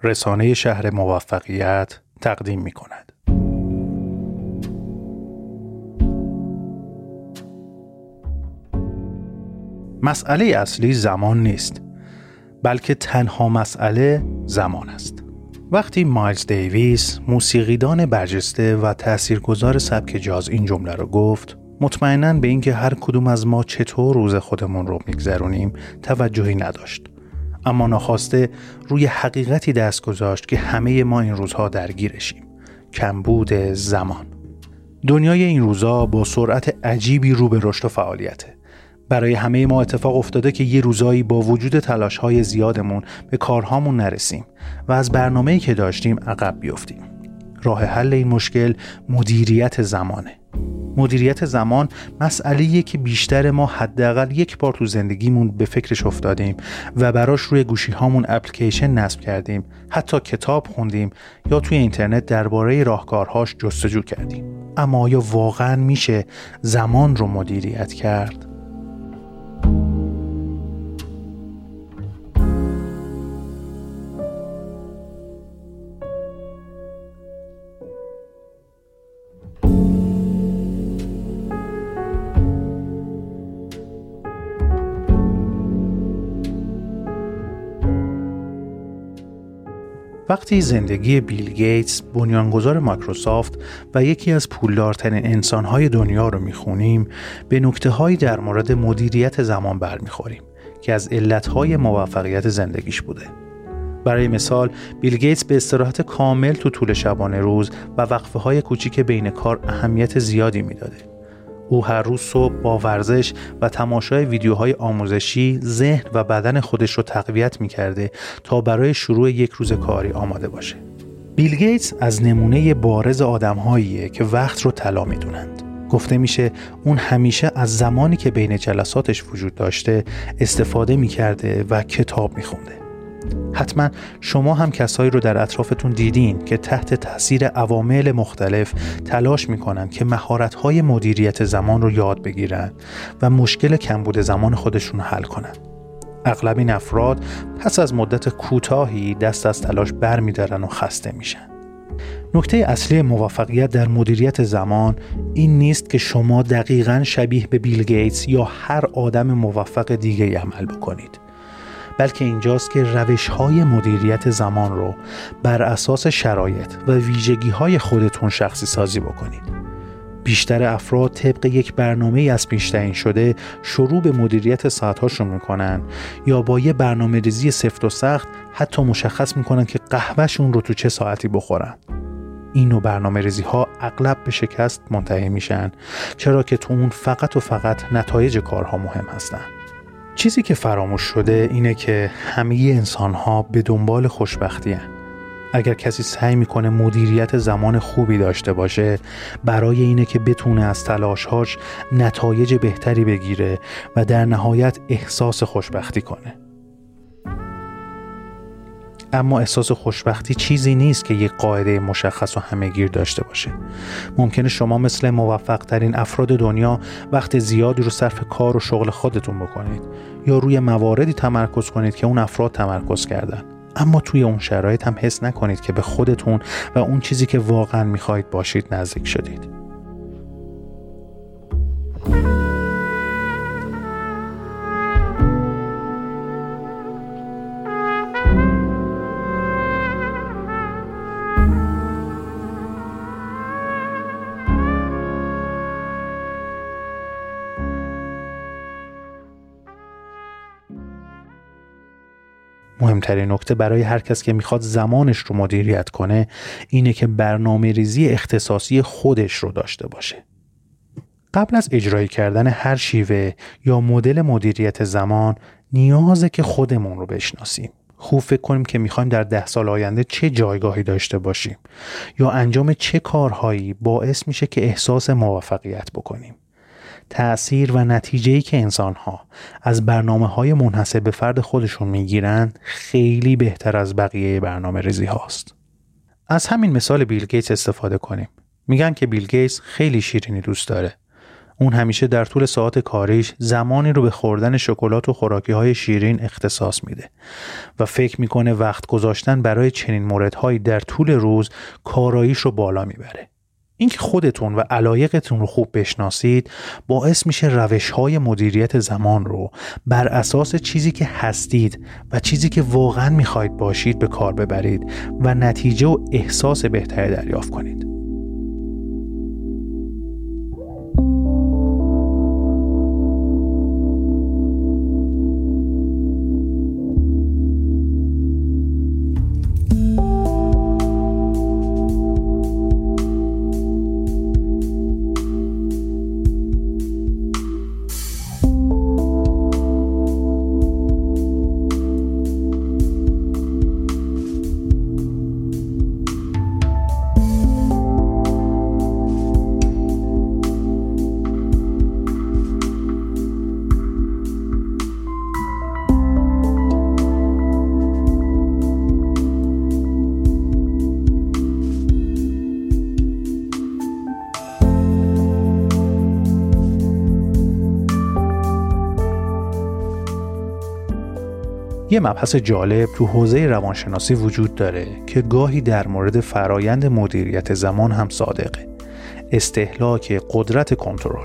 رسانه شهر موفقیت تقدیم می کند. مسئله اصلی زمان نیست، بلکه تنها مسئله زمان است. وقتی مایلز دیویس، موسیقیدان برجسته و تاثیرگذار سبک جاز این جمله رو گفت، مطمئناً به اینکه هر کدوم از ما چطور روز خودمون رو میگذرونیم توجهی نداشت. اما ناخواسته روی حقیقتی دست گذاشت که همه ما این روزها درگیرشیم: کمبود زمان. دنیای این روزها با سرعت عجیبی رو به رشد و فعالیته. برای همه ما اتفاق افتاده که یه روزایی با وجود تلاش‌های زیادمون به کارهامون نرسیم و از برنامه‌ای که داشتیم عقب بیفتیم. راه حل این مشکل مدیریت زمانه. مدیریت زمان مسئله‌ایه که بیشتر ما حداقل یک بار تو زندگیمون به فکرش افتادیم و براش روی گوشی‌هامون اپلیکیشن نصب کردیم، حتی کتاب خوندیم یا توی اینترنت درباره راهکارهاش جستجو کردیم. اما آیا واقعاً میشه زمان رو مدیریت کرد؟ وقتی زندگی بیل گیتس، بنیانگذار مایکروسافت و یکی از پولدارترین انسان‌های دنیا رو می‌خونیم، به نکته‌هایی در مورد مدیریت زمان برمی‌خوریم که از علت‌های موفقیت زندگیش بوده. برای مثال، بیل گیتس به استراحت کامل تو طول شبانه روز و وقفه‌های کوچیک بین کار اهمیت زیادی می‌داده. او هر روز صبح با ورزش و تماشای ویدیوهای آموزشی ذهن و بدن خودش رو تقویت می‌کرده تا برای شروع یک روز کاری آماده باشه. بیل گیتس از نمونه بارز آدم‌هاییه که وقت رو طلا می‌دونند. گفته میشه اون همیشه از زمانی که بین جلساتش وجود داشته استفاده می‌کرده و کتاب می‌خونده. حتما شما هم کسایی رو در اطرافتون دیدین که تحت تاثیر عوامل مختلف تلاش میکنن که مهارت‌های مدیریت زمان رو یاد بگیرن و مشکل کمبود زمان خودشون رو حل کنن. اغلب این افراد پس از مدت کوتاهی دست از تلاش برمی‌دارن و خسته میشن. نکته اصلی موفقیت در مدیریت زمان این نیست که شما دقیقاً شبیه به بیل گیتس یا هر آدم موفق دیگه‌ای عمل بکنید، بلکه اینجاست که روش‌های مدیریت زمان رو بر اساس شرایط و ویژگی‌های خودتون شخصی سازی بکنید. بیشتر افراد طبق یک برنامه‌ای از پیش تعیین شده شروع به مدیریت ساعت‌هاشون می‌کنن یا با یه برنامه‌ریزی سفت و سخت حتی مشخص می‌کنن که قهوه‌شون رو تو چه ساعتی بخورن. این نوع برنامه‌ریزی‌ها اغلب به شکست منتهی میشن، چرا که تو اون فقط و فقط نتایج کارها مهم هستن. چیزی که فراموش شده اینه که همه انسان‌ها به دنبال خوشبختی هستند. اگر کسی سعی میکنه مدیریت زمان خوبی داشته باشه، برای اینه که بتونه از تلاش‌هاش نتایج بهتری بگیره و در نهایت احساس خوشبختی کنه. اما احساس خوشبختی چیزی نیست که یک قاعده مشخص و همه‌گیر داشته باشه. ممکنه شما مثل موفق‌ترین افراد دنیا وقت زیادی رو صرف کار و شغل خودتون بکنید یا روی مواردی تمرکز کنید که اون افراد تمرکز کردن، اما توی اون شرایط هم حس نکنید که به خودتون و اون چیزی که واقعاً می‌خواید باشید نزدیک شدید. مهمترین نکته برای هر کس که میخواد زمانش رو مدیریت کنه اینه که برنامه‌ریزی اختصاصی خودش رو داشته باشه. قبل از اجرای کردن هر شیوه یا مدل مدیریت زمان نیازه که خودمون رو بشناسیم. خوب فکر کنیم که میخوایم در 10 سال آینده چه جایگاهی داشته باشیم یا انجام چه کارهایی باعث میشه که احساس موفقیت بکنیم. تأثیر و نتیجه‌ای که انسان‌ها از برنامه‌های منحصر به فرد خودشون میگیرن خیلی بهتر از بقیه برنامه‌ریزی هاست. از همین مثال بیل گیتس استفاده کنیم. میگن که بیل گیتس خیلی شیرینی دوست داره، اون همیشه در طول ساعات کاریش زمانی رو به خوردن شکلات و خوراکی‌های شیرین اختصاص میده و فکر میکنه وقت گذاشتن برای چنین موردهایی در طول روز کاراییش رو بالا میبره. اینکه خودتون و علایقتون رو خوب بشناسید باعث میشه روش‌های مدیریت زمان رو بر اساس چیزی که هستید و چیزی که واقعاً میخواید باشید به کار ببرید و نتیجه و احساس بهتری دریافت کنید. یه مبحث جالب تو حوزه روانشناسی وجود داره که گاهی در مورد فرایند مدیریت زمان هم صادقه: استهلاک قدرت کنترل.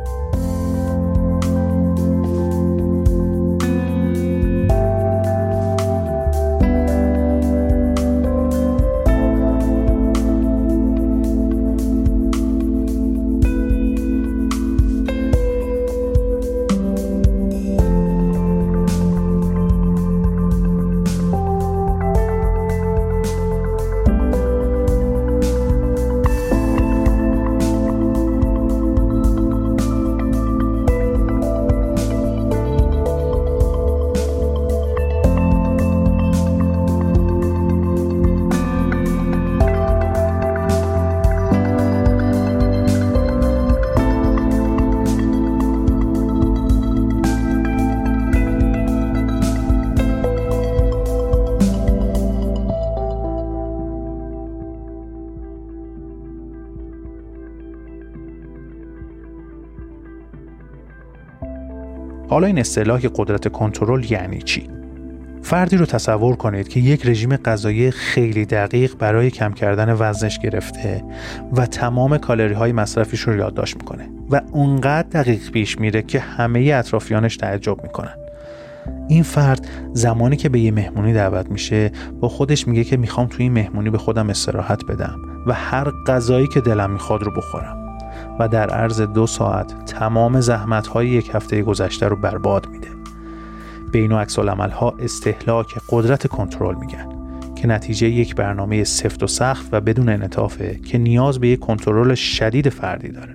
حالا این اصطلاح قدرت کنترل یعنی چی؟ فردی رو تصور کنید که یک رژیم غذایی خیلی دقیق برای کم کردن وزنش گرفته و تمام کالری های مصرفیش رو یادداشت میکنه و اونقدر دقیق پیش میره که همه اطرافیانش تعجب میکنن. این فرد زمانی که به یه مهمونی دعوت میشه با خودش میگه که میخوام توی این مهمونی به خودم استراحت بدم و هر غذایی که دلم میخواد رو بخورم و در عرض 2 ساعت تمام زحمت‌های یک هفته گذشته رو برباد میده. به این عکس العمل‌ها استهلاک قدرت کنترل میگن که نتیجه یک برنامه سفت و سخت و بدون انعطافه که نیاز به یک کنترل شدید فردی داره.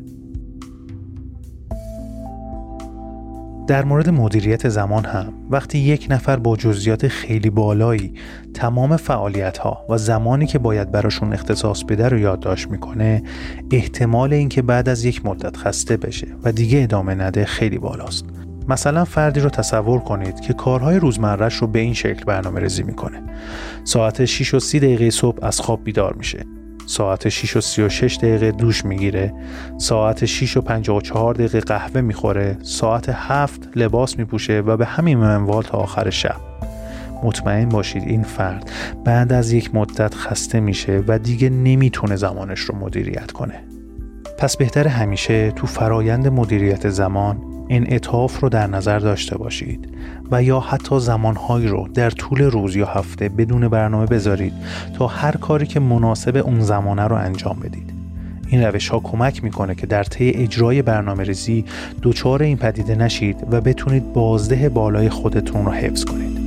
در مورد مدیریت زمان هم وقتی یک نفر با جزئیات خیلی بالایی تمام فعالیت‌ها و زمانی که باید براشون اختصاص بده رو یادداشت میکنه، احتمال اینکه بعد از یک مدت خسته بشه و دیگه ادامه نده خیلی بالاست. مثلا فردی رو تصور کنید که کارهای روزمره‌اش رو به این شکل برنامه‌ریزی میکنه: ساعت 6:30 صبح از خواب بیدار میشه، ساعت 6:36 دوش میگیره، ساعت 6:54 قهوه میخوره، ساعت 7 لباس میپوشه و به همین منوال تا آخر شب. مطمئن باشید این فرد بعد از یک مدت خسته میشه و دیگه نمیتونه زمانش رو مدیریت کنه. پس بهتره همیشه تو فرایند مدیریت زمان انعطاف رو در نظر داشته باشید و یا حتی زمانهایی رو در طول روز یا هفته بدون برنامه بذارید تا هر کاری که مناسب اون زمانه رو انجام بدید. این روش ها کمک میکنه که در طی اجرای برنامه ریزی دچار این پدیده نشید و بتونید بازده بالای خودتون رو حفظ کنید.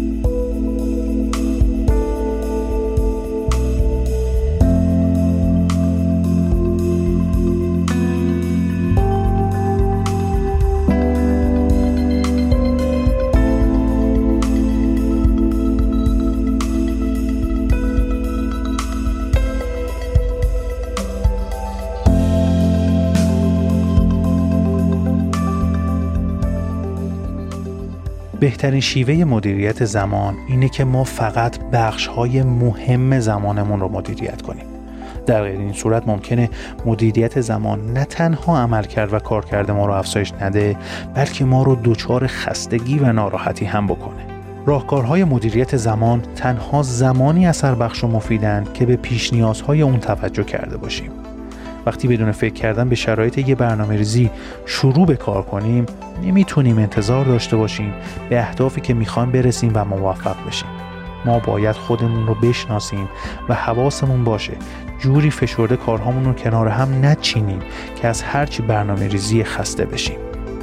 بهترین شیوه مدیریت زمان اینه که ما فقط بخش‌های مهم زمانمون رو مدیریت کنیم در غیر این صورت ممکنه مدیریت زمان نه تنها عملکرد و کارکرد ما رو افزایش نده، بلکه ما رو دچار خستگی و ناراحتی هم بکنه. راهکارهای مدیریت زمان تنها زمانی اثر بخش و مفیدن که به پیش نیازهای اون توجه کرده باشیم. وقتی بدون فکر کردن به شرایط یه برنامه‌ریزی شروع به کار کنیم، نمیتونیم انتظار داشته باشیم به اهدافی که میخوایم برسیم و موفق بشیم. ما باید خودمون رو بشناسیم و حواسمون باشه جوری فشرده کارهامون رو کنار هم نچینیم که از هرچی برنامه‌ریزی خسته بشیم.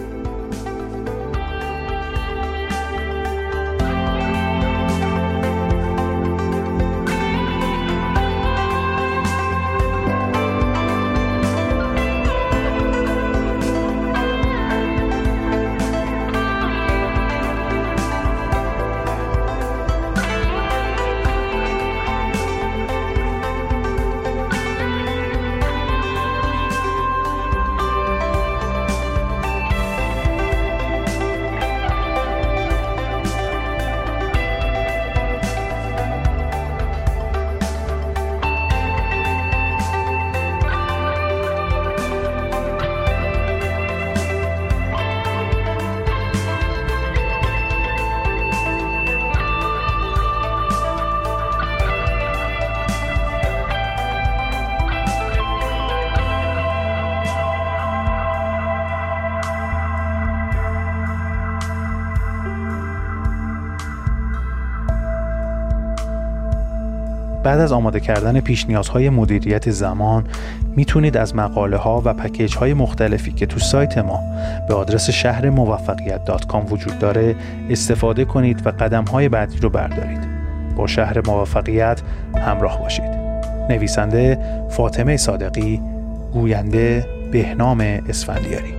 بعد از آماده کردن پیش نیازهای مدیریت زمان، میتونید از مقاله ها و پکیج های مختلفی که تو سایت ما به آدرس شهرموفقیت.com وجود داره استفاده کنید و قدم های بعدی رو بردارید. با شهر موفقیت همراه باشید. نویسنده فاطمه صادقی، گوینده بهنام اسفندیاری.